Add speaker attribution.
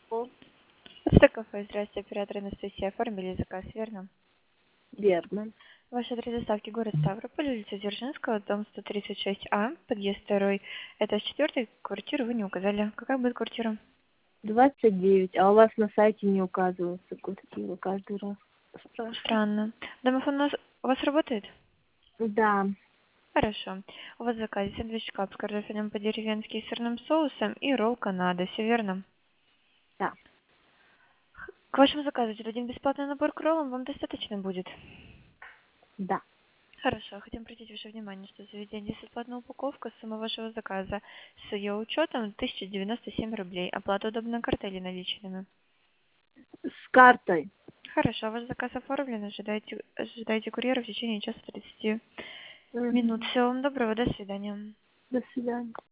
Speaker 1: О,
Speaker 2: Это кафе. Здравствуйте, оператор Анастасия. Оформили заказ, верно?
Speaker 1: верно.
Speaker 2: Ваш адрес доставки город Ставрополь, улица Дзержинского, дом 136А, подъезд 2, этаж 4, квартиру вы не указали. Какая будет квартира?
Speaker 1: 29. А у вас на сайте не указывается квартира каждый раз. Спрашиваю.
Speaker 2: Странно. Домофон у вас работает?
Speaker 1: Да,
Speaker 2: Хорошо. У вас в заказе сэндвич кап с картофелем по-деревенски и сырным соусом и ролл Канада, все верно?
Speaker 1: да,
Speaker 2: К вашему заказу один бесплатный набор к роллам вам достаточно будет?
Speaker 1: да.
Speaker 2: Хорошо. Хотим обратить ваше внимание, что заведение бесплатная упаковка, сумма вашего заказа с ее учетом 1097 рублей. Оплата удобна картой или наличными.
Speaker 1: С картой.
Speaker 2: Хорошо, ваш заказ оформлен. Ожидайте курьера в течение часа 30 минут.
Speaker 1: Мгм.
Speaker 2: Всего вам доброго. До свидания.
Speaker 1: До свидания.